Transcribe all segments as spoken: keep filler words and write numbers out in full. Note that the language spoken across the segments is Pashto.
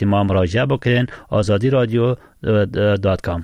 ما مراجعه بکنین. آزادی رادیو دات کام.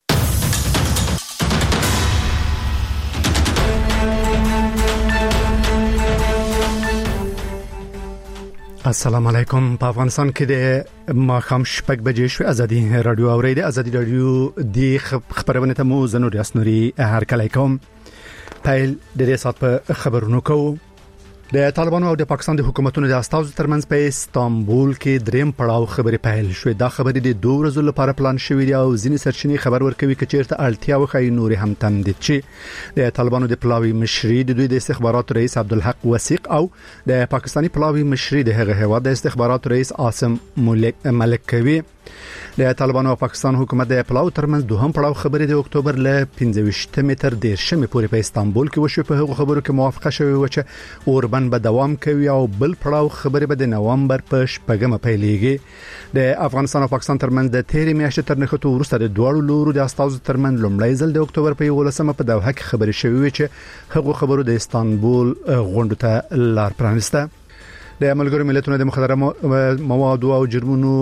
السلام علیکم. په افغانستان کې د ماښام شپږ بجې شوې. ازادي رادیو اورید. ازادي رادیو د خبرونه ته مو زنور یاسنوري هر کله کوم. پیل د دې سات په خبرونو کوو. د طالبانو او د پاکستان د حکومتونو د استازو ترمنځ په استانبول کې دریم پړاو خبرې پیل شوې. دا خبرې د دوه ورځې لپاره پلان شوې دي او ځینې سرچینې خبر ورکوي چې چیرته اړتیا وخی نور هم تمدید شي. د طالبانو د پلاوی مشري د دوی د استخباراتو رئیس عبدالحق وثیق او د پاکستاني پلاوی مشري د هغه هواد د استخباراتو رئیس عاصم ملک کوي. د طالبانو او پاکستان حکومت د پلاو ترمنځ دوهم پړاو خبرې د اکتوبر ل پنځه ویشت متر د شمه پورې په استانبول کې وشو. په هغه خبرو کې موافقه شوې و چې اوربن به دوام کوي او بل پړاو خبرې به د نوامبر په شپږمه پیلېږي. د افغانستان او پاکستان ترمنځ د تیرې میاشتې تر نښتو وروسته د دوه لورو د استازو ترمنځ لومړی ځل د اکتوبر په یولسمه په دوحه کې خبرې شوې چې هغه خبرو د استانبول غونډه ته لار پرانسته. د ملګرو ملتونو د مخدره موادو او جرمونو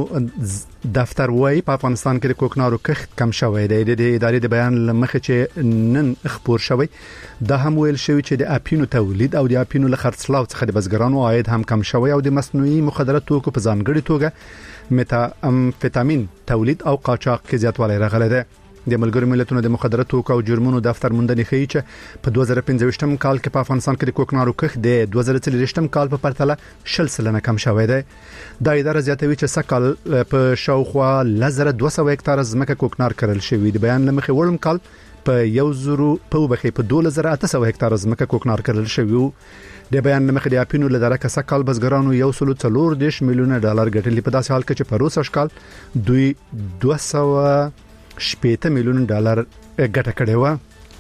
دفتر وايي په افغانستان کې د کوکنارو کښت کم شوی دی. د ادارې د بیان لمخې چې نن خبر شوی دا هم ویل شوی چې د اپینو تولید او د اپینو له خرڅلاو څخه د بزګرانو عاید هم کم شوی او د مصنوعي مخدره توکو په ځانګړي توګه میتا امفیتامین تولید او قاچاق کې زیاتوالی راغلی دی. د ملګرو ملتونو د مخدره توکو او جرمونو دفتر موندنې ښیي چې په دوه زره پنځه کال کې په افغانستان کې د کوکنارو کښت د دوه زره څلور کال په پرتله شل سلنه کم شوی دی. دا اداره زیاتوي چې سکهال په شاوخوا لزر دوه سوه هکتار ځمکه کوکنار کرل شوی. د بیان لمخې وړم کال په یو زرو په وبخې په دوه زره اته سوه هکتار ځمکه کوکنار کرل شوی. د بیان لمخې د اپینو له درکه سکهال بزګرانو یو سل څلور دیش میلیونه ډالر ګټلې. په داسې حال کې چې په روسش کال دوی دوه سوه شپږ میلیون ډالر ګټه کړې و.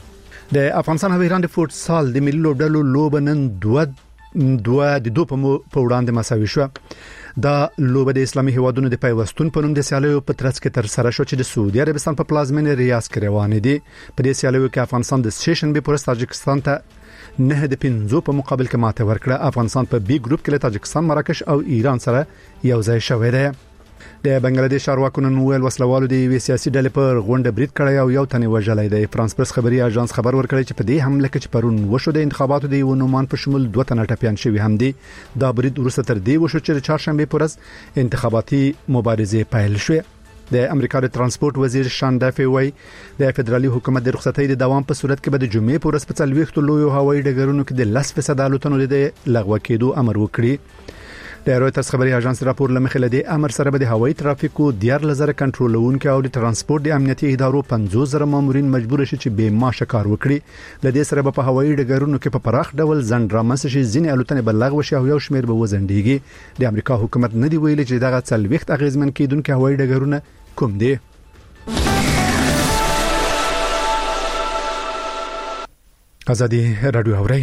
د افغانستان او ایران د فوټسال د ملي لوبډلو لوب نن دوه دوه د دوه په وړاندې مساوي شو. دا لوب د اسلامي هیوادونو د پیوستون په نوم د سیالیو په ترڅ کې تر سره شو چې د سعودي عربستان په پلازمینه ریاض کې روان دي. په دې سیالیو کې افغانستان د سیشن به پرست تاجکستان ته نه د پنځو په مقابل کې ماته ورکړه. افغانستان په بی ګروپ کې له تاجکستان، مراکش او ایران سره یو ځای شوی دی. د بنگلاديش چارواکو نن ویل وسلوالو د وی سیاسي ډلې پر غونډه برید کړی او یو تنه وژلای دی. فرانس پرس خبري اژانس خبر ورکړی چې په دې حمله کې چې پرون وشو د انتخاباتو د یو نومان په شمول دوه تنه ټپيان شوی هم دي. دا برید وروسته تر دې وشو چې چهارشنبه پرز انتخاباتي مبارزه پیل شوه. د امریکا د ترانسپورت وزیر شان دافي وای د فدرالي حکومت د رخصتۍ د دوام په صورت کې به د جمعې پرز په څلويختو لویو هوایي ډګرونو کې د لس فیصد الوتنو د لغوه کېدو امر وکړي. د رويټرز خبري اژانس راپور لمخې لدی امر سره به د هوایي ترافیکو ډیر لزر کنټرولونکو او د ترانسپورت د امنیتي ادارو پنځوس زره مامورین مجبور شي چې به معاش کار وکړي. لدې سره به په هوایي ډګرونو کې په پراخ ډول ځنډ رامنځته شي. ځینې الوتنې بلغ وشي او یو شمیر به وزندېږي. د امریکا حکومت نه دی ویلي چې دغه څلويخت اغیزمن کیدونکو هوایي ډګرونه کوم دي. ازادي رادیو اوري.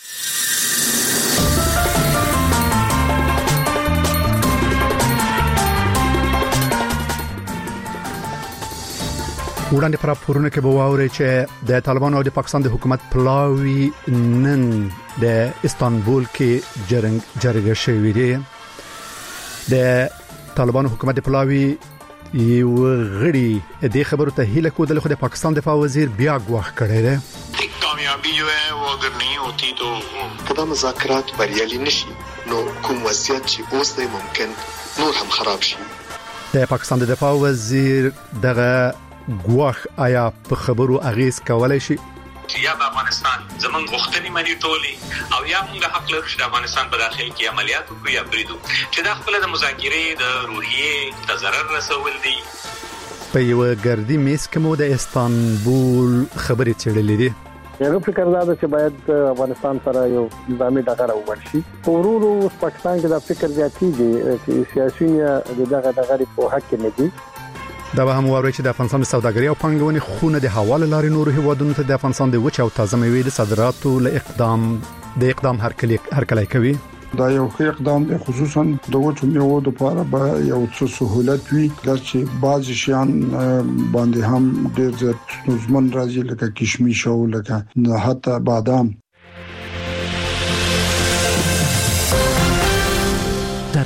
وړاندې پر راپورونه کې به واوري چې د طالبانو او د پاکستان د حکومت پلاوی نن د استانبول کې جرنګ جرګه شوې ده. د طالبانو حکومت د پلاوی یو غړي د خبرو ته هیله کوله خو د پاکستان دفاع وزیر بیا غواخ کړی دی. کامیابی جو ہے وہ اگر نہیں ہوتی تو کدا مذاکرات بریالي نشي نو کوم وضعیت چې اوس دی ممکن نور هم خراب شي. د پاکستان د دفاع وزیر دغه غواخ آیا په خبرو اغیز کولای شي؟ یا په افغانستان زمون غوښتنې مانی ټولي او یا موږ حق لرو چې د افغانستان په داخل کې عملیات وکړو یا بریدو چې د خپل د مذاکرې د روحیې د ضرر رسول دي. په یو ګردی میز کې مو د استانبول خبرې چړلې دي. یو فکر دا چې باید افغانستان سره یو نظامي ډغره وورشي. ورورو پاکستان کې دا فکر زیاتېږي چې سیاسيونه دغه دغه په حق کې نه دي. دا به هم وایي چې د افغانستان سوداګري او پانګونې خونه د حواله لارې نور هیوادونو ته د افغانستان د وچ او تازه میوې د صادراتو له اقدام د اقدام هرکلی هرکلی کوي. دا یو ښه اقدام دی، خصوصا د وچو میوو لپاره به یو څه سہولت وي چې بعض شیان باندې هم ډېر زیات ستونزمن راځي لکه کشمش او لکه حتی بادام. در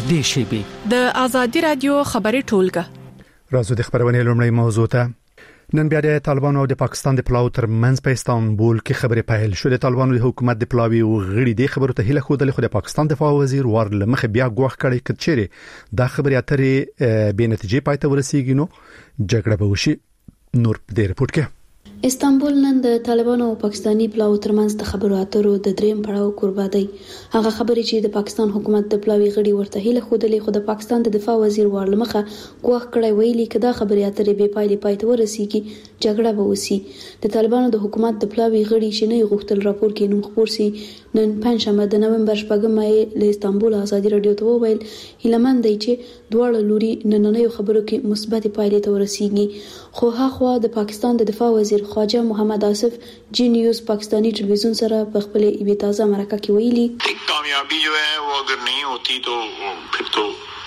دې شیبې د ازادي رادیو خبري ټولګه راځو د خبرونه لومړی موضوع ته نن بیا د طالبانو او د پاکستان د پلاو تر منځ په استانبول کې خبرې پیل شوې. د طالبانو د حکومت د پلاوی او غړي د خبرو ته هله خو د پاکستان دفاع وزیر ورل مخ بیا غوښ کړي کچېره د خبرې اترې به نتیجې پای ته ورسیږي نو جګړه به وشي. نور په دې رپورت کې استانبول نن د طالبانو او پاکستاني پلاو ترمنځ د خبرو اترو د دریم پړاو قربا دی. هغه خبرې چې د پاکستان حکومت د پلاوی غړي ورته هله خودلې خو د پاکستان د دفاع وزیر ورلمخه غوښ کړی ویلي کدا خبرې اترې به پایلې پای ته ورسیږي جګړه به وسی. د طالبانو د حکومت د پلاوی غړي چې نه غوښتل راپور کې نوم خبر سي نن پنځمه د نومبر شپږمه له استانبول ازادي رادیو ته وویل هیلمن دی چې دواړه لوري نننۍ خبرو کې مثبت پایلې ته ورسیږي. خو هغه د پاکستان د دفاع وزیر خواجه محمد آصف جی نیوز پاکستانی ٹیلیویژن سره په خپل ایبی تازه مرکه کې ویلي کامیابی جو ہے وہ اگر نہیں ہوتی تو پھر تو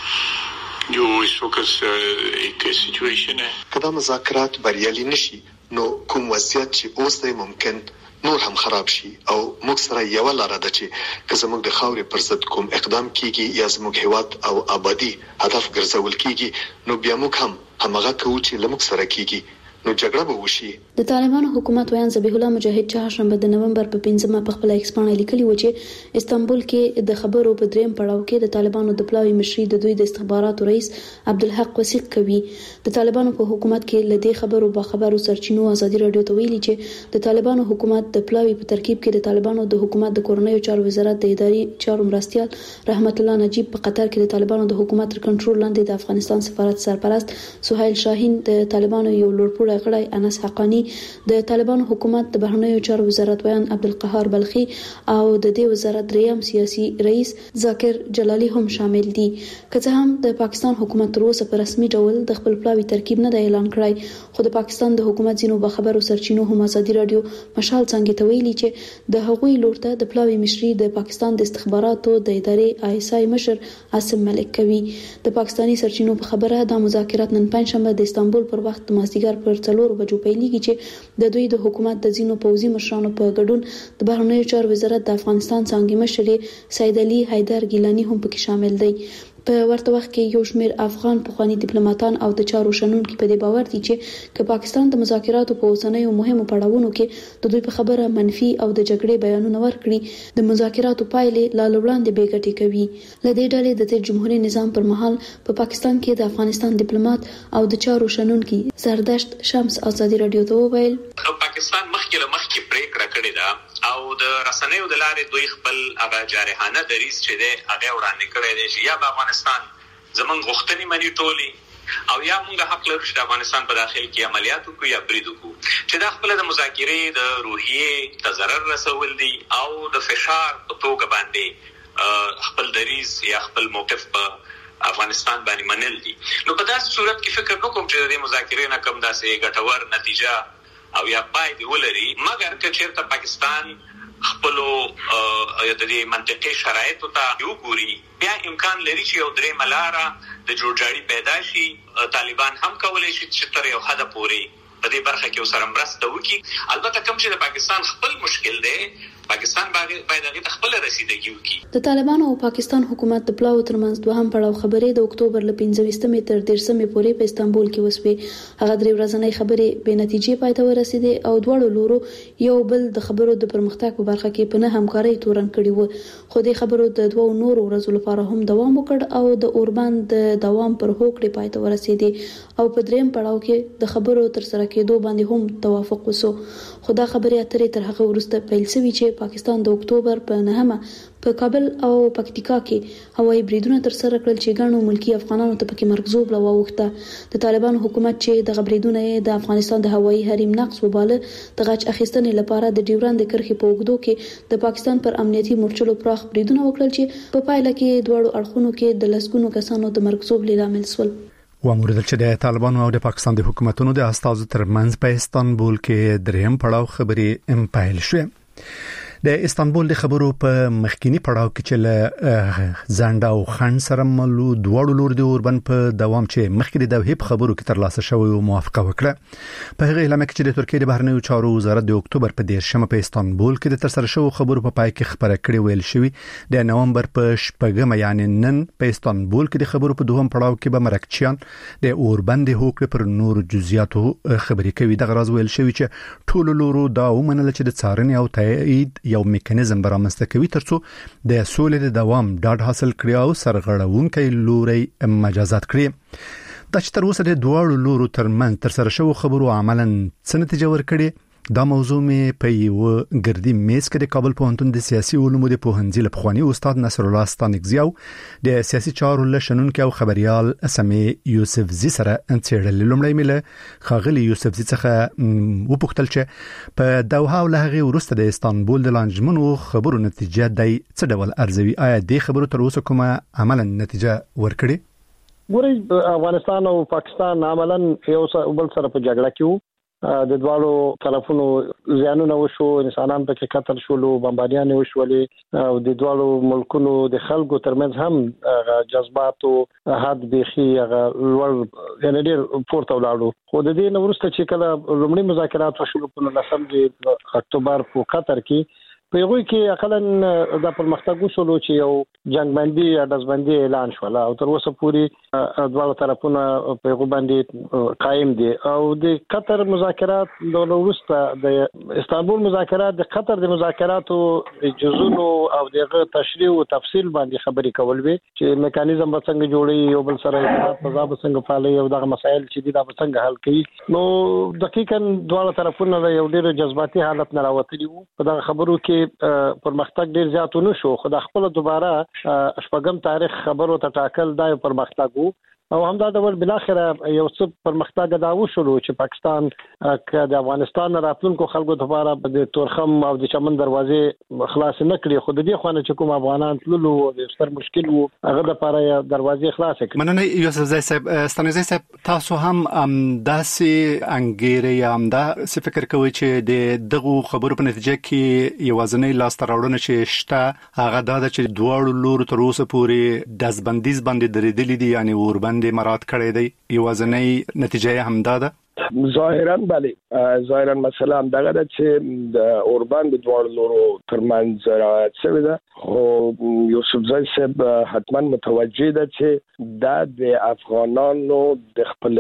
جو اس وقت ایک سچویشن ہے کدا مذاکرات بریالي نشي نو کوم وضعیت چې اوس دی ممکن نور هم خراب شي او موږ سره یو لار ده چې که زموږ د خاورې پر ضد کوم اقدام کیږي یا زموږ هیواد او آبادی هدف ګرځول کیږي نو بیا موږ هم همغه کوو چې لمک سره کیږي نو جګړه به وشي. د طالبانو حکومت ویان ذبیح الله مجاهد چهارشنبه د نومبر په پنځمه په خپل ایکسپانه لیکلي و چې استانبول کې د خبرو په دریم پړاو کې د طالبانو د پلاوی مشري د دوی د استخباراتو رئیس عبدالحق وثیق کوي. د طالبانو په حکومت کې لدی خبرو با خبرو سرچینو ازادي رادیو ته ویلي چې د طالبانو حکومت د پلاوی په ترکیب کې د طالبانو د حکومت د کورنیو چارو وزارت د اداري چارو مرستيال رحمت الله نجیب په قطر کې د طالبانو د حکومت تر کنټرول لاندې د افغانستان سفارت سرپرست سهیل شاهین د طالبانو یو لوړپوړی غړی انس حقانی د طالبانو حکومت د بهرنیو چارو وزارت ویان عبدالقهار بلخي او د دې وزارت دریم سیاسي رئیس ذاکر جلالی هم شامل دي. که څه هم د پاکستان حکومت تر اوسه په رسمي ډول د خپل پلاوی ترکیب نه دی اعلان کړی خو د پاکستان د حکومت ځینو به خبرو سرچینو هم ازادي رادیو مشال څنګه ته ویلي چې د هغوی لورته د پلاوی مشري د پاکستان د استخباراتو د ادارې آی اس آی مشر عاصم ملک کوي. د پاکستاني سرچینو په خبره د مذاکرات نن پنځمه د استانبول پر وخت مازدیګر پر څلور بجو پیلېږي چې د دوی د حکومت د ځینو پوځي مشرانو په ګډون د بهرنیو چارو وزارت د افغانستان څنګه مشر سید علي حیدر ګیلانی هم پکې شامل دی. په ورته وخت کې یو شمېر افغان پخوانی ډیپلوماټان او د چارو شنونکو په دې باور دي چې که پاکستان د مذاکراتو په اوسنیو مهمو پړاوونو کې د دوی په خبره منفي او د جګړې بیانونه ورکړي د مذاکراتو پایلې لا وړاندې به ګټي کوي. لدې ډلې د تیر جمهوریت نظام پر مهال په پاکستان کې د افغانستان ډیپلوماټ او د چارو شنونکو زردشت شمس ازادي رادیو ته وویل پاکستان مخکې له مخکې پریکړه کړې ده او د رسنیو د لارې دوی خپل هغه جارحانه دریځ چې دی هغه وړاندې کړی دی چې یا په افغانستان زمونږ غوښتنې مني ټولې او یا موږ حق لرو چې د افغانستان په داخل کې عملیات وکړو یا برید وکړو چې دا خپل د مذاکرې د روحیې ته ضرر رسول دي او د فشار په توګه باندې خپل دریځ یا خپل موقف په افغانستان باندې منل دي. نو په داسې صورت کې فکر نکوم چې د مذاکرې نه کم داسې ګټور نتیجه او یا پای دی ولري مګر که چیرته پاکستان خپل د دې منطقي شرایطو ته یو ګوري بیا امکان لري چې یو درې ملاره د جوړجاړي پیدا شي. طالبان هم کولای شي چې تر یو حد پورې په دې برخه کې وسره مرسته وکړي. البته کوم چې د پاکستان خپل مشکل دی پاکستان باید هغه خپل رسیدګي وکړي. د طالبانو او پاکستان حکومت د پلاو ترمنځ دوهم پړاو خبرې د اکتوبر ل پنځوستمې تر دیرشمې پورې په استانبول کې وسوې. هغه درې ورځې خبرې به نتیجې پای ته ورسېدې او دواړو لورو یو بل د خبرو د پرمختګ په برخه کې په نه همکارۍ تورن کړي وو. خو د خبرو د دوه نورو ورځو لپاره هم دوام وکړ او د اوربان د دوام پر هوکړې پای ته ورسېدې او په دریم پړاو کې د خبرو تر سره کېدو باندې هم توافق وسو. خو دا خبرې اترې تر هغه وروسته پیل شوې چې پاکستان د اکتوبر په نهمه په کابل او پکتیکا کې هوایي بریدونه تر سره کړل چې ګڼو ملکی افغانانو ته پکې مرګ زوب لواوخته. د طالبانو حکومت چې د غبريدونه د افغانستان د هوایي حریم نقص وباله د غچ اخیستنې لپاره د ډیورند کرښې په وګړو کې د پاکستان پر امنیتي مورچلو پراخ بریدونه وکړل چې په پایله کې دواړو اړخونو کې د لسګونو کسانو د مرګ زوب لامل شول. وامور چې د طالبانو او د پاکستان د حکومتونو د استازو ترمنځ په استانبول کې دریم پړاو خبري ام پایل شوه. د استانبول د خبرو په مخکینی پړاو کې چې له زانډا او خان سره ملو دوړو لور د اوربن په دوام چې مخکې د هیپ خبرو کې تر لاسه شوی او موافقه وکړه. په هغه اعلان کې چې د ترکیه د بهرنیو چارو وزارت د اکتوبر په دیرشمه په استانبول کې د تر سره شوی خبرو په پای کې خبره کړې ویل شوی د نومبر په شپږمه یعنی نن په استانبول کې د خبرو په دوهم پړاو کې به مرکچیان د اوربن د هوکړې پر نور جزئیاتو خبرې کوي. د غراز ویل شوی چې ټول لورو دا ومنل چې د څارنې او تایید یو میکانیزم برامسته کوي ترڅو د سولې د دوام ډاډ حاصل کړي او سرغړونکي لوري مجازات کړي. دا چې تر اوسه د دوه لورو ترمن تر سره شو خبرو عملاً څه نتیجه ورکړي. دا موضوع مې په یو ګردی میز کې د کابل پوهنتون د سیاسي علومو د پوهنځي لپخوانی استاد نصر الله ستانکزیو د سیاسي چارو لشنونکو او خبريال اسمه یوسفزي سره انڅېړل. لومړی مله خاغلی یوسفزي څخه وپوښتل چې په دوحه او لهغه ورسته د استانبول د لانجمنو خبرو نتیجه د څه ډول ارزوي، آیا د خبرو تر اوسه کومه عملاً نتیجه ورکړي؟ ګورې افغانستان او پاکستان عملاً یو بل سره په جګړه کې د دوالو طرفونو زیانونه وشو، انسانان پکې قتل شول، بمباریان وشولې او د دوالو ملکونو د خلکو ترمنځ هم جذبات او حد بيخي لوړ یعنی ډېر پورته ولاړو. خو د دې نو وروسته چې کله لومړی مذاکرات وشول په لسم د اکتوبر په قطر کې په یوه کې اقلن د پرمختګ وشول چې یو جنگبندي یا دزبندي اعلان شول او تر اوسه پورې دواړو طرفونه په یوه باندې قائم دي او د قطر مذاکرات د وروسته د استانبول مذاکرات د قطر د مذاکراتو جزونو او دغه تشریح او تفصیل باندې خبرې کول وي چې میکانیزم به څنګه جوړي یو بل سره تضاد څنګه فعالي او دغه مسایل چې دي دا څنګه حل کوي. نو دقیقاً دواړو طرفونه یو ډېر جذباتي حالت نه راوتلي وو. په دغه خبرو کې پرمختګ ډیر زیات نه شو، خو د خپل دوباره شپږم تاریخ خبرو ته ټاکل دا پرمختګ وو او همدا ډول بل اخر یو څه پرمختګ دا وشو چې پاکستان د افغانستان راتلونکو خلکو لپاره د تورخم او د چمن دروازې خلاص نه کړي، خو د دې خوانه چې کوم افغانان تللو د ستر مشکل وو هغه لپاره دروازې خلاص کړي. مننه یوسف زای صاحب. ستانه زای صاحب تاسو هم داسې انګیره یا هم دا څه فکر کوئ چې د دغه خبرو په نتیجه کې یوازنۍ لاس تراوړنه چې شته هغه دا چې دوه لور تر اوسه پورې دزبندیز باندې درېدلې دي یعنی اوربن د مراد کړی دی، یوازنۍ نتیجه هم دا ده؟ ظاهرا بله ظاهرا مثلا دغه د چې د اوربان د دوه لورو ترمنځ راځي شوی ده، خو یوسف زای صاحب حتما متوجه ده چې دا د افغانانو د خپل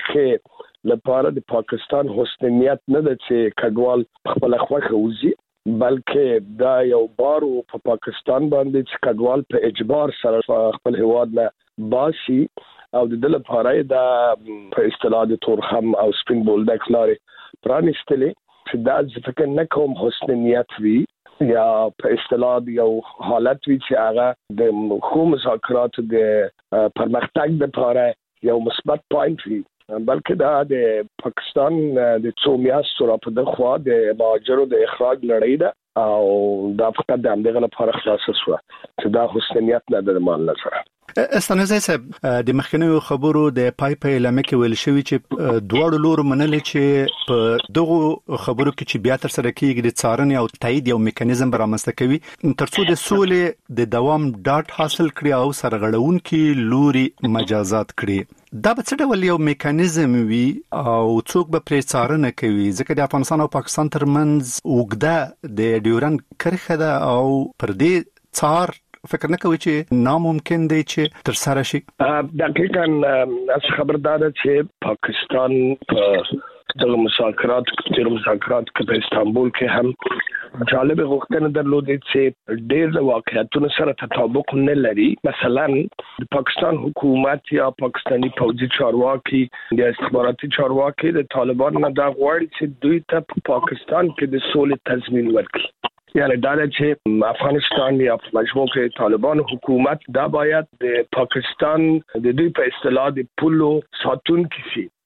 خوښه لپاره د پاکستان حسنیت نه ده چې کډوال خپل خوښه وزي، بلکې دا یو بار په پاکستان باندې چې کډوال په اجبار سره خپل هواد نه باسي او د دل لپاره دا په اصطلاح د تورخم او سپین بولډک لارې پرانیستلې چې دا فکر نه کوم حسن نیت وي یا په اصطلاح یو حالت وي چې هغه د خو مذاکرات د پرمختګ لپاره یو مثبت پوینټ وي، بلکې دا د پاکستان د څو میاشتو را په دغه د مهاجرو د اخراج لړۍ ده او دا فقط د همدغه لپاره خلاصه شوه چې دا حسن نیت نه د مان لپاره. استانزای صاحب د مخکنیو خبرو د پای په اعلان کې ویل شوی چې دوه لور منل چې په دغه خبرو کې چې بیا تر سره کېږي د څارنې او تایید یو میکانیزم برامسته کوي ترڅو د سولې د دوام ډاټ حاصل کړي او سرغړونکي لوري مجازات کړي. دا به څه ډول یو میکانیزم وي او څوک به پرې څارنه کوي؟ ځکه د افغانستان او پاکستان ترمنځ اوږده د ډیورند کرښه ده او پر دې څار فکر نه کوي چې ناممکن دی چې تر سره شي. دقیقاً اس خبردار چې پاکستان په دغه مذاکرات تیر مذاکرات کې په استانبول کې هم جالب غوښتنه درلودې چې ډېر د واقعیتونو سره تطابق نه لري. مثلا د پاکستان حکومت یا پاکستانی پوځي چارواکي یا استخباراتي چارواکي د طالبان نه دا غواړي چې دوی ته په پاکستان کې د سولې تضمین ورکړي، یعنی دا چې افغانستان یا مجموع کې طالبان حکومت دا باید د پاکستان د دوی په اصطلاح د پولو ساتون کسی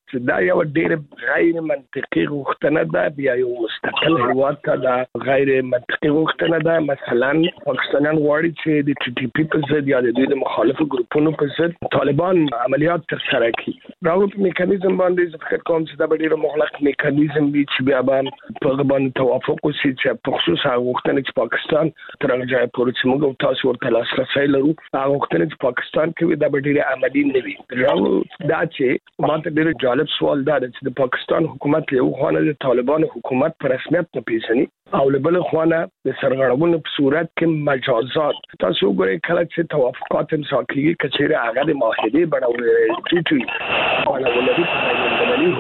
دا یو ډېر غیر منطقي غوښتنه ده. بیا یو مستقل هیواد ته دا غیر منطقي غوښتنه ده. مثلا پاکستانیان غواړي چې د ټي ټي پی په ضد یا د دوی د مخالفو ګروپونو په ضد طالبان عملیات ترسره کړي. راغلو په میکانیزم باندې زه فکر کوم چې دا به ډېر مغلق میکانیزم وي چې بیا به په باندې توافق وشي چې په خصوص هغه غوښتنه چې پاکستان تر هغه ځایه پورې چې موږ او تاسو ورته لاسرسی لرو هغه غوښتنه چې پاکستان کوي دا به ډېر عملي نه وي. راغلو دا چې ماته ډېر جالب سوال دا چې د پاکستان حکومت له خوانه د طالبانو حکومت په رسمیت نه پیژني او له بل خوانه د سرغړونو په صورت کې مجازات. تاسو ګورئ کله چې توافقات امضا کیږي کچېره هغه د معاهده بڼه ټیټي ولا ولدي په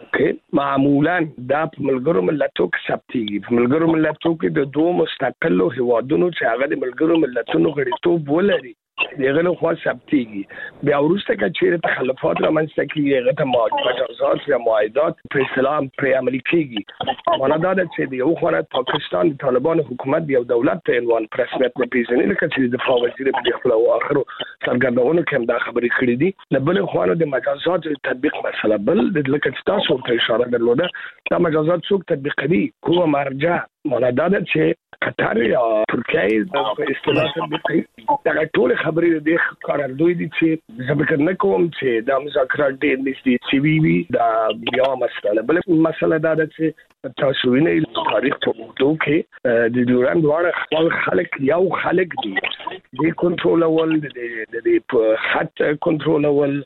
کې معمولا دا په ملګرو ملتونو کې ثبتېږي. په ملګرو ملتونو کې د دوه مستقلو هیوادونو چې هغه د ملګرو ملتونو غړیتوب ولري دغه له خوا ثبتېږي. بیا وروسته کې چیرې تخلفات رامنځته کیږي هغه ته مجازات یا معاهدات په اسلام پر عملي کیږي. معنا دا ده چې یو خو پاکستان د طالبانو حکومت یو دولت ته عنوان پر رسمیت نه پیژني لکه چې د دفاع وزیر په خپل او اخرو سرګردونو کې هم دا خبرې کړې دي. د بل خو د مجازات تطبیق مسله بل د لکه چې تاسو ته اشاره درلوده دا مجازات څوک تطبیق کوي کومه مرجع. معنا دا ده چې قطر یا ترکیه په اصطلاح تطبیق کوي. دا ټول خبرې د قراردوی دي چې زه فکر نه کوم چې دا مذاکرات ډېر نږدې شوي وي. دا بیا مسله بل مسله دا ده چې تاسو وینئ تاریخ په اوږدو کې د ډیورند دواړه خپل خلک یو خلک دي د کنټرولول د د خط کنټرولول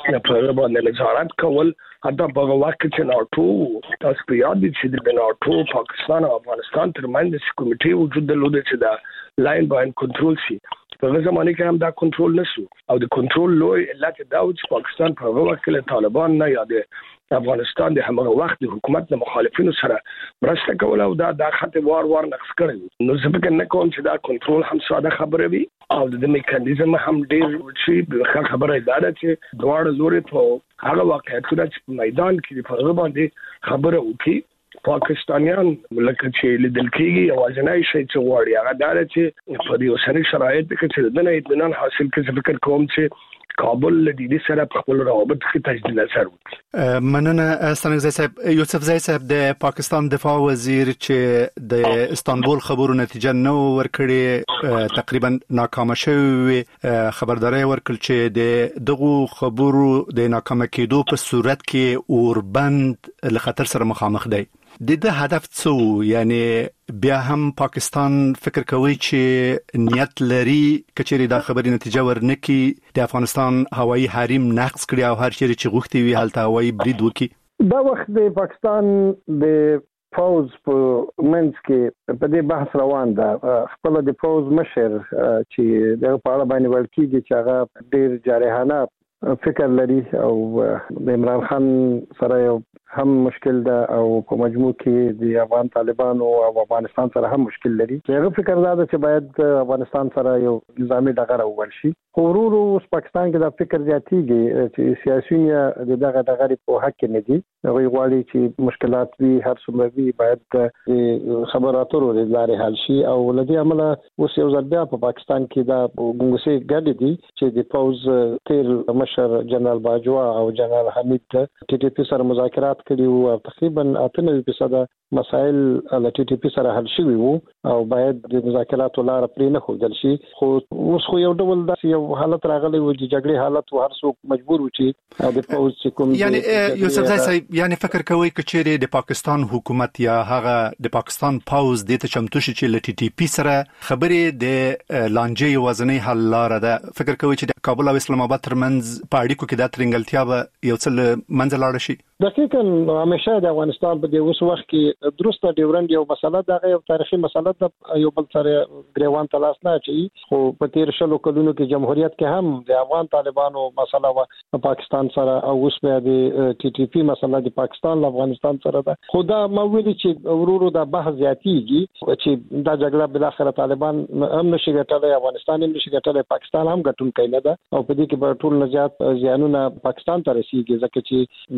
په باندې نظارت کول. حتی په وخت کې ناټو تاسو په یاد دي چې د ناټو پاکستان او افغانستان ترمنځ کمیټې وجود درلوده چې دا لاین باندې کنټرول شي. په هغه زمانه کې هم دا کنټرول نشو او د کنټرول لوی علت دا و چې پاکستان په هغه وخت کې طالبان نه یا د افغانستان د همغه وخت د حکومت د مخالفینو سره مرسته کوله او دا د خط وار وار نقص کړی. نو زه فکر نه کوم چې دا کنټرول هم ساده خبره وي او د میکانیزم هم ډېر شي. بل خبره دا ده چې دواړه لوري په هغه واقعیتونه چې په میدان کې په هغه باندې خبره وکړي. پاکستانیان لکه چې لیدل کېږي یوازینی شی چې غواړي هغه دا ده چې په دې اوسني شرایطو کې چې د نه اطمینان حاصل کړي. فکر کوم چې کابل له دې سره په خپل روابط کې تجدید اثر وکړي. مننه ستنګزی صاحب. یوسف زئی صاحب د پاکستان دفاع وزیر چې د استانبول خبرو نتیجه نو ورکړي تقریبا ناکام شوی خبرداري ورکړل چې د دغه خبرو د ناکام کېدو په صورت کې اوربند له خطر سره مخامخ دی. د دې هدف څه یعنی بیا هم پاکستان فکر کوي چې نیت لري کچېری دا خبري نتیجه ورنکي د افغانستان هوایي حریم نقض کړي او هر چیرې چې غوښتي وي هلته هوایي برید وکړي. دا وخت د پاکستان د فوز په منځ کې په دې بحث روان ده. خپل د فوز مشر چې د په اړه باندې ورکیږي چې هغه ډېر جارحانه فکر لري او د عمران خان سره هم مشکل ده او په مجموع کې د افغان طالبانو او افغانستان سره هم مشکل لري. هغه فکر دا ده چې باید افغانستان سره یو نظامی ډغره وول شي. خو ورو اوس پاکستان کې دا فکر زیاتېږي چې سیاسيون د دغه ډغرې په حق کې نه دي. هغوی غواړي چې مشکلات وي هر څومره وي باید د خبرو اترو د لارې حل شي او له دې امله اوس یو ځل بیا په پاکستان کې دا ګنګوسې ګډې دي چې د پوز تیر مشر جنرال باجوا او جنرال حمید ټي ټي پی سره مذاکرات کړي او تقریبا اته نوي فیصد مسائل له ټي ټي پی سره حل شوي وو او باید د مذاکراتو لار پرې نه ښودل شي. خو اوس خو یو ډول داسې یو حالت راغلی و چې جګړې حالت و هر څوک مجبور و چې د پوز چې کوم یعنی یوسف زئی صاحب یعنی فکر کوي چې د پاکستان حکومت یا هغه د پاکستان پوز د ته چمتو شي چې ل ټي ټي پی سره خبرې د لانجې وزنی حل لار ده. فکر کوي چې د کابل او اسلام آباد ترمنځ په اړیکو کې د ترنګلتیا به یو څه منځ لاړ شي. دقیقاً همیشه د افغانستان په دې اوس وخت کې درسته ډیورند یو مسله ده یو تاریخي مسله ده یو بل سره ګریوان تلاش نه چي. خو په تیر شلو کلونو کې جمهوریت کې هم د افغان طالبانو مسله و پاکستان سره او اوس بیا د ټي ټي پی مسله د پاکستان له افغانستان سره ده. خو دا موجودي چې ورورو د بحث زیاتېږي چې دا جګړه بل اخر طالبان هم نشي ګټلای افغانستان هم نشي ګټلای پاکستان هم ګټونکی نه ده او په دې کې به ټول نجات زیانونه پاکستان ته رسیږي ځکه چې د موږ د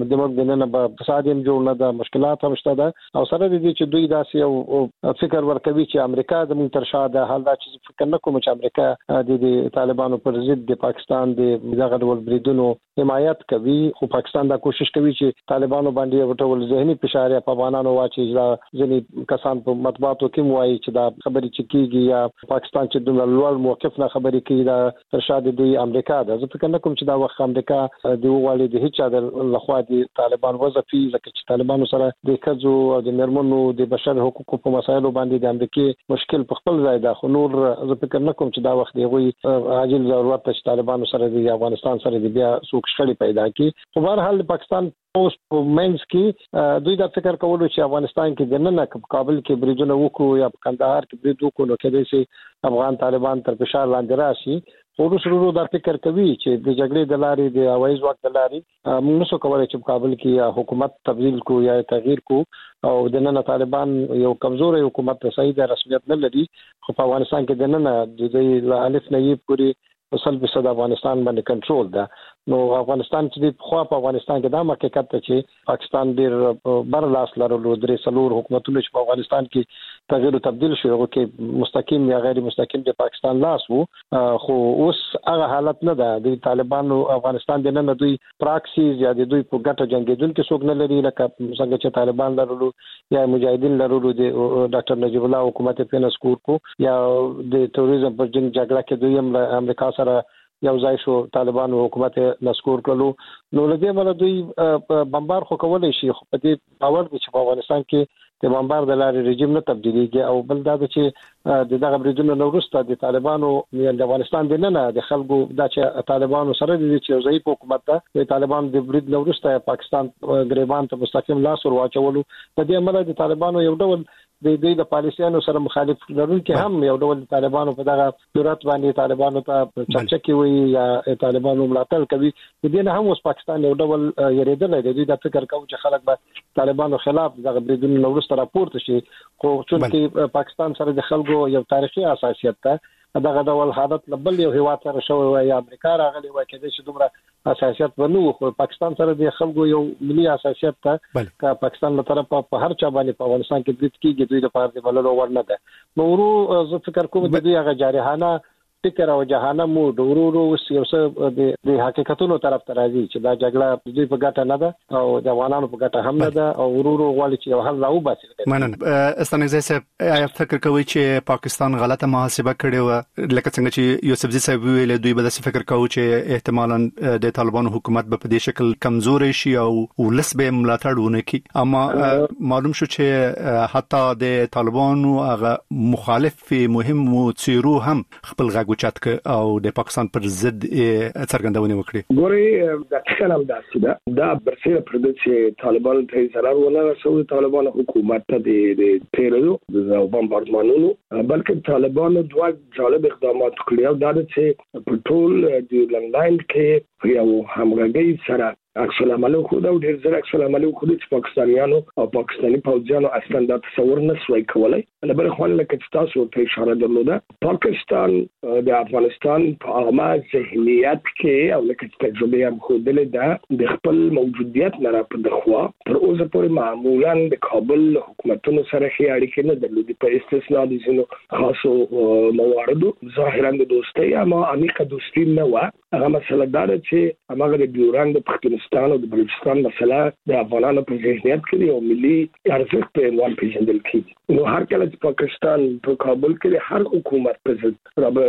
دنه به فساد هم جوړ نه ده، مشکلات هم شته ده او سره دې چې دوی داسې او فکر ورکوي چې امریکا د موږ تر شا ده. حال دا چې فکر نه کوم چې امریکا د طالبانو پر ضد د پاکستان د دغه ډول بریدونو حمایت کوي، خو پاکستان دا کوشش کوي چې طالبانو باندې وټول ذهني فشار په افغانانو واچي. ځینې کسان په مطبوعاتو کې وایي چې دا خبرې چې کیږي یا پاکستان چې د لوړ موقف نه خبرې کوي دا تر شا د دوی امریکا ده. زه فکر نه کوم چې دا وخت امریکا د وغواړي د هیڅ د لخوا د طالبان وظیفي ځکه چې طالبانو سره د کځو او د مرمنو د بشر حقوقو په مسایلو باندې د امریکا مشکل په خپل ځای ده. خو نور زه فکر نه کوم چې دا وخت دی غوي عاجل ضرورت چې طالبانو سره د افغانستان سره د بیا څوک شخړې پیدا کړي. خو بهر حال پاکستان اوس په منځ کې دوی دا فکر کولو چې افغانستان کې د نن کابل کې بریدونه وکړو یا په کندهار کې برید وکړو نو کېدای شي افغان طالبان تر فشار لاندې راشي. ورو سرورو دا فکر کوي چې د جګړې د لارې د هوایي ځواک د لارې موږ نشو کولای چې په کابل کې یا حکومت تبدیل کو یا تغییر کو او د نن طالبان یو کمزوري حکومت صحیح د رسمیت نه لري. خو په افغانستان کې د نن د دې الف نه یې پوری وصل به صد افغانستان باندې کنټرول ده. نو افغانستان چې په خوا په افغانستان کې دا حقیقت ته چې پاکستان ډیر بر لاس لرلو درې سلور حکومتونه چې په افغانستان کې تغییر او تبديل شوی او کې مستقیم یا غیر مستقیم د پاکستان لاس وو. خو اوس هغه حالت نه ده. د طالبانو افغانستان د نن دوی پراکسیز یا د دوی په ګټه جنگیدونکو څوک نه لري لکه څنګه چې طالبان لرلو یا مجاهدین لرلو د ډاکټر نجیب الله حکومت په نسکور کو یا د تروریزم پر جنگ جګړه کې دوی هم امریکا سره یو ځای شو طالبانو حکومت نسکور کړلو. نو لدې مله دوی بمبار خو کولای شي خو په دې باور دي چې په افغانستان کې د بمبار د لارې رژیم نه تبدیلیږي او بل دا چې د دغه بریدونو وروسته د طالبانو د افغانستان د نه د خلکو د چې طالبانو سره د چې ضعیف حکومت ده د طالبانو د برید وروسته پاکستان غریبان ته مستقیم لاس ور واچولو. په دې عمل د طالبانو یو ډول د دې د پالیسیانو سره مخالف لرونکي هم یو ډول طالبانو په دغه صورت باندې طالبانو ته چرچا کوي یا طالبانو ملاتړ کوي. د دې نه هم اوس پاکستان یو ډول یریدل دی. دوی دا فکر کوي چې خلک به طالبانو خلاف دغه بریدونو وروسته راپورته شي. خو چې پاکستان سره د خلکو یو تاریخي اساسیت ته دغه ډول حالت لبل یو هیواد سره شوی وي یا امریکا راغلی وای کېدای شي دومره اساسیت ونو. خو پاکستان سره د خلکو یو ملي اساسیت ته کا پاکستان له طرفه په هر چا باندې په افغانستان کې برید کیږي دوی د پاره د بللو ورنه ده. نو ورو زه فکر کوم د دوی هغه جارحانه فکر او جهانه مو ورو یو څه د حقیقتونو طرف ته راځي چې دا جګړه دوی په ګټه نه ده او د افغانانو په ګټه هم نه ده او ورو غواړي چې یو حل راو باسي. مننه. استانګزی صاحب آیا فکر کوي چې پاکستان غلطه محاسبه کړې و لکه څنګه چې یوسفزي صاحب ویل دوی به د فکر کوي چې احتمالاً د طالبانو حکومت به په دې شکل کمزوري شي او ولس به ملاتړ ونه کړي. اما معلوم شو چې حتی د طالبانو هغه مخالف مهم څیرو هم خپل غوچات او د پاکستان پر ضد څرګندونه وکړي. ګوري د څنګه داسې ده دا برسره پر د چې طالبان ته zarar ولا رسول طالبان حکومت ته د تیرلو د بمباردمانونو بلکې طالبان دوه جالب اقدامات کړی او دا چې په ټول د لندن کې یو همغږي سره عکس العمل خو دا ډېر زر عکس العمل خو د پاکستانیانو او پاکستاني پوځیانو اصلا دا تصور نه سوي کولای. بل خو لکه تاسو ته اشاره درلوده پاکستان د افغانستان په عامه ذهنیت کې او لکه تجربه هم خو د خپل موجودیت نه را په دخوا تر اوسه پورې معمولا د کابل حکومتونو سره خې اړیکې نه درلودي په استثناء د زینو خاصو مواردو ظاهرا د دوستۍ اما عمیقه دوستي نه و. هغه مسله دا چې هغه د ډیورند د پښتونستان او د بلوچستان مسله د افغانانو په ذهنیت کې یو ملي ارزښت په عنوان پیژندل کیږي. نو هر کله چې پاکستان په کابل کې هر حکومت په ضد را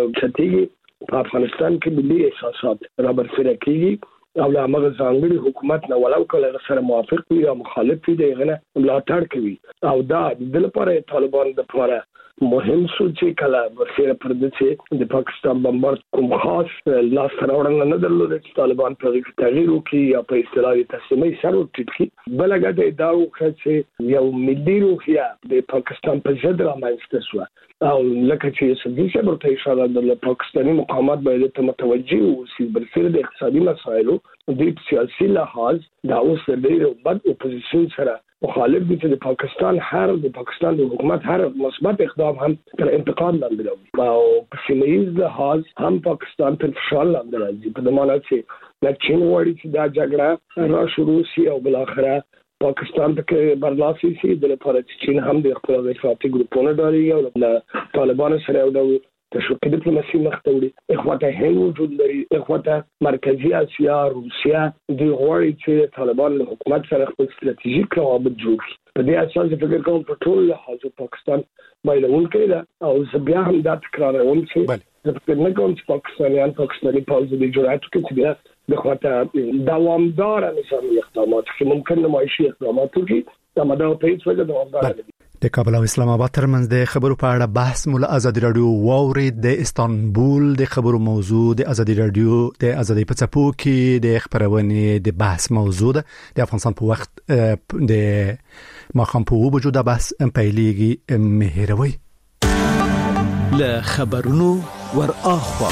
چتیږي په افغانستان کې ملي احساسات را برسره کیږي او له هغه ځانګړي حکومت نه ولو کله سره موافق وي یا مخالف وي دغه ملاتړ کوي او دا د لپاره طالبان د لپاره مهم شو چې کله ورسره پر د چې د پاکستان بمبارد کوم خاص لاس راوړل نه درلود چې طالبان په تغییر وکړي یا په اصطلاحي تسلیمي سره وټکي. بلګه د دا وکړي یو ملي روحیه د پاکستان په ضد رامنځته شو او لکه چې سدي صبر ته اشاره د پاکستاني مقامات باید ته متوجي اوسي برسره د اقتصادي مسایلو د سیاسي لحاظ دا اوس د ډېر بد اپوزیشن سره مخالف دي چې د پاکستان هر د پاکستان د حکومت هر مثبت اقدام هم تر انتقاد لاندې راوړي او په سیمه ییز لحاظ هم پاکستان تر فشار لاندې راځي په دمانه چې د چین وړي چې دا جګړه را شروع شي او بل اخره پاکستان ته برلاسي شي د لپاره چې چین هم د خپل افراطي ګروپونو ډاري او د طالبانو سره یو ډول تشویقي ډیپلوماسي مخته وړي اخواته هند وجود لري اخواته مرکزی اسیا روسیا د غوړي چې طالبان له حکومت سره خپل ستراتیژیک روابط جوړ کړي په دې اساس فکر کوم په ټول لحاظ پاکستان بایلون کړي او بیا هم دا تکراروم چې د فکر نه کوم چې پاکستانیان پاکستاني پوځ د جوړاتو کې بیا د خاطر دوامدار نظامي اقدامات چې ممکن نمایشي اقدامات وکړي دا ماده په هیڅ وجه دوامدار نه دي. د کابل او اسلام آباد ترمنځ د خبرو په اړه بحث مولا ازادي رادیو واورید. د استانبول د خبرو موضوع د ازادي رادیو د ازادي په څپو کې د خبرونې د بحث موضوع ده. د افغانستان په وخت د ماخام په وجود د بحث پیلېږي مهروي له خبرونو ور اخوا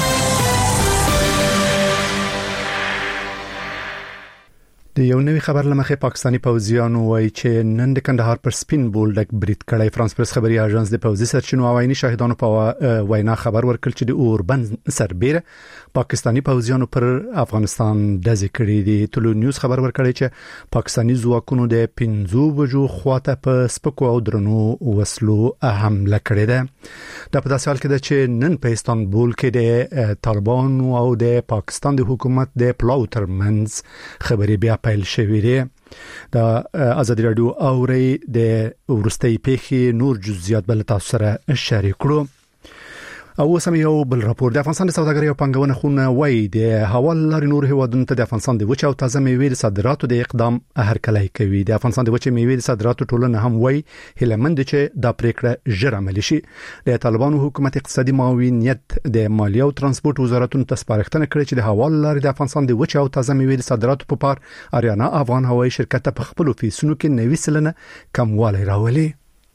د یو نوی خبر لمخې پاکستانی پوځیانو وایي چې نن د کندهار پر سپین بولډک برید کړی. فرانس پرس خبري اژانس د پوځي سرچینو او عیني شاهدانو په وینا خبر ورکړ چې د اوربند سربېره پاکستانی پوځیانو پر افغانستان دزې کړی دي. ټولو نیوز خبر ورکړی چې پاکستانی ځواکونو د پنځو بجو خواته په سپکو او درنو وسلو حمله کړې ده. دا په داسې حال کې ده چې نن په استانبول کې د طالبانو او د پاکستان د حکومت د پلاو ترمنځ خبري بیا پیل شوې ده. د ازادي رادیو اوري د ورستۍ پیښې نور جزئیات بل تاسو سره شریک کړو. او سم یو بل راپور د افغانستان د سوداګرۍ او پنګونې خونه وایي د حواله لارې نور هیوادونو ته د افغانستان د وچ او تازه میوې د صادراتو د اقدام هرکلی کوي. د افغانستان د وچ میوې د صادراتو ټولنه هم وایي هیلمند چې دا پریکړه ژر عملي شي. د طالبانو حکومت اقتصادي معاونیت د مالیه او ترانسپورت وزارتونو ته سپارښتنه کړې چې د حواله لارې د افغانستان د وچ او تازه میوې د صادراتو په پار اریانا افغان هوایي شرکت په خپل فیسونو کې نوي سلنه کموالی راولي.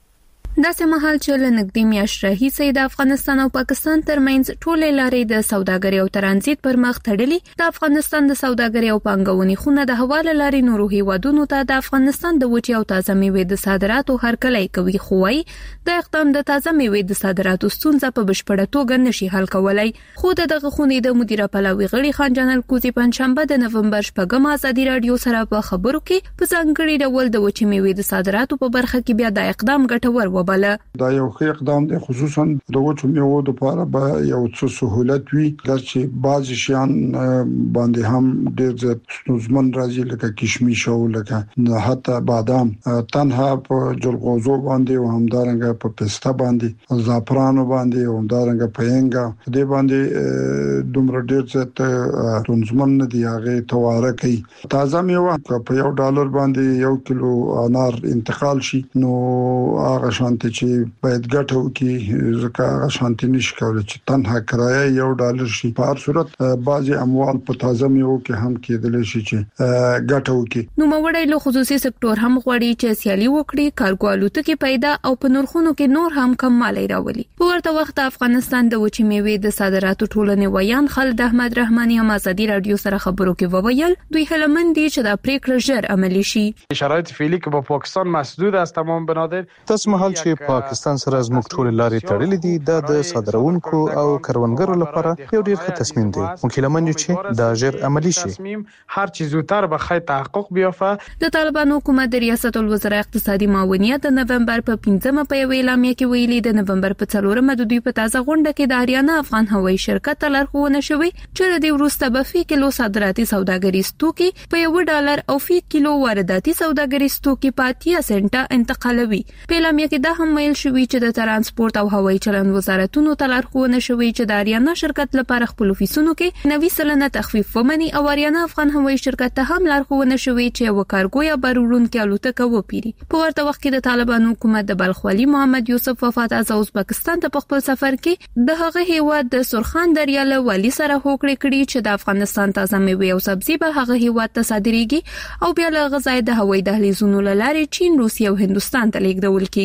داسې مهال چې له نږدې میاشتې راهیسې د افغانستان او پاکستان ترمنځ ټولې لارې د سوداګرۍ او ترانزیت پر مخ تړلې، د افغانستان د سوداګرۍ او پانګونې خونه د حواله لارې نورو هیوادونو ته د افغانستان د وچې او تازه میوې د صادراتو هرکلی کوي، خو وايي د اقدام د تازه میوې د صادراتو ستونزه په بشپړه توګه نشي حل کولای. خو دغه خونې د مدیره پلاوي غړي خان جانل کوزي پنځشنبه د نومبر شپږم ازادي رادیو سره په خبرو کې په ځانګړي ډول د وچې میوې د صادراتو په برخه کې بیا د اقدام ګټور وباله. دا یو ښه اقدام دی، خصوصا د وچو میوو لپاره به یو څه سہولت وي، چې بعض شیان باندې هم ډېر زیات ستونزمن راځي، لکه کشمش او لکه حتی بادام، تنها په جلغوزو باندې او همدارنګه په پسته باندې، زعفرانو باندې او همدارنګه په هنګا دې باندې دومره ډېر زیات ستونزمن نه دی. هغه تواره کوي. تازه میوه په یو ډالر باندې یو کیلو انار انتقال شي، نو هغه شانتي چې باید ګټه وکړي، ځکه هغه شانتي نشي کولای چې تنها کرایه یو ډالر شي. په هر صورت بعضي اموال په تازه میوه کې هم کېدل شي چې ګټه وکړي. نو موړی له خصوصي سکتور هم غواړي چې سیالي وکړي، کارګو الوتکې پیدا او په نرخونو کې نور هم کم مالی راولي. په ورته وخت افغانستان د وچې میوې د صادراتو ټولنې ویان خالد احمد رحماني هم ازادي رادیو سره خبرو کې وویل دوی هلمند دي چې دا پریکړه ژر عملي شي. شرایط فعلی که با پاکستان محدود است تمام بنادر تاسو مهال چې پاکستان سره زموږ ټول لارې تړلې دي، دا د صادرونکو او کروندګرو لپاره یو ډیر ښه تصمیم دی. مکلمن چې دا ژر عملی شي، هر چیز زودتر به خیر تحقق بیافته. د طالبانو حکومت د ریاست الوزرا اقتصادي معاونیت د نومبر په پنځمه په یوې اعلامیه کې ویلي د نومبر په څلورمه د دوی په تازه غونډه کې د اریانا افغان هوایي شرکت ته لارښوونه شوې چې د دې وروسته به فی کیلو صادراتي سوداګریز توکي په یو ډالر او فی کیلو وارداتي سوداګریز توکي په اتیا سنټه انتقالوي. په اعلامیه کې دا هم ویل شوی چې د ترانسپورت او هوایي چلند وزارتونو ته لارښوونه شوې چې د اریانا شرکت لپاره خپل فیسونو کې نوي سلنه تخفیف ومني او اریانا افغان هوایي شرکت ته هم لارښوونه شوې چې یو کارګو یا بارورونکو الوتکه وپیري. په ورته وخت کې د طالبانو حکومت د بلخ والي محمد یوسف وفات از ازبکستان ته په خپل سفر کې د هغه هیواد د سرخان دریا له والي سره هوکړه کړې چې د افغانستان تازه میوې او سبزي به هغه هیواد ته صادریږي او بیا له غذای د هوایي دهلیزونو لارې چین، روسیه او هندستان ته لیږدول کیږي.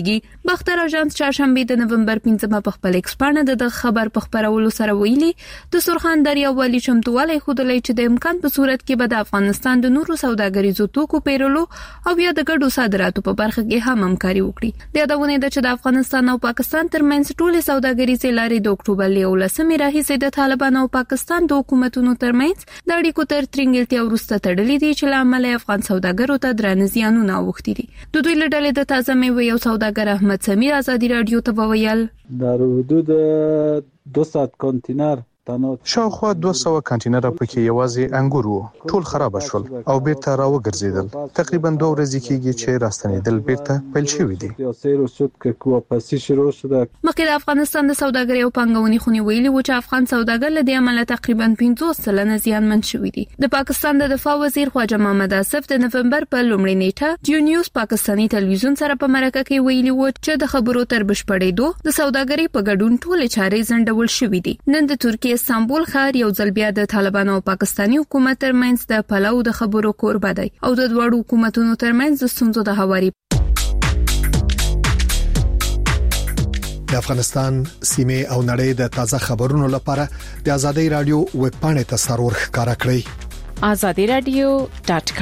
باختر اژانس چهارشنبه د نومبر پنځمه په خپل ایکس باندې د خبر په خبرولو سره ویلي د سرخان دریا والی چمتووالی خودلې چې د امکان په صورت کې به د افغانستان د نورو سوداګریزو توکو پیرلو او یا د ګډو صادراتو په برخه کې هم همکاري وکړي. د یادونه ده چې د افغانستان او پاکستان ترمنځ ټولې سوداګریزې لارې د اکتوبر یولسمې راهیسې د طالبان او پاکستان د حکومتونو ترمنځ د اړیکو تر ترنګلتیا وروسته تړلې دي چې لامل افغان سوداګرو ته درانه زیانونه اوښتي دي. د دوی له ډلې د تازه مېوې او سوداګر احمد سمیر ازادي رادیو ته وویل در حدود دویست کانتینر شاوخوا دوه سوه کانټینر پکې یوازې انګور وو، ټول خراب شول او بیرته راوګرځیدل. تقریبا دوه ورځې کېږي چې راستنېدل بیرته پیل شوي دي. مخکې د افغانستان د سوداګرۍ او پانګونې خونې ویلي و چې افغان سوداګر له دې امله تقریبا پنځوس سلنه زیانمن شوي دي. د پاکستان د دفاع وزیر خواجه محمد آصف د نومبر په لومړۍ نیټه جیو نیوز پاکستاني ټلویزیون سره په مرکه کې ویلي و چې د خبرو تر بشپړېدو د سوداګرۍ په ګډون ټول چارې ځنډول شوې دي. نن د ترکیه استانبول ښار یو ځل بیا د طالبانو او پاکستاني حکومت ترمنځ د پلاو د خبرو کوربه دی او د دوړو حکومتونو ترمنځ د ستونزو د هواري. د افغانستان سیمه او نړۍ د تازه خبرونو لپاره د ازادي رادیو ویب پاڼې ته سرور ښکارا کړئ. azadi radio dot com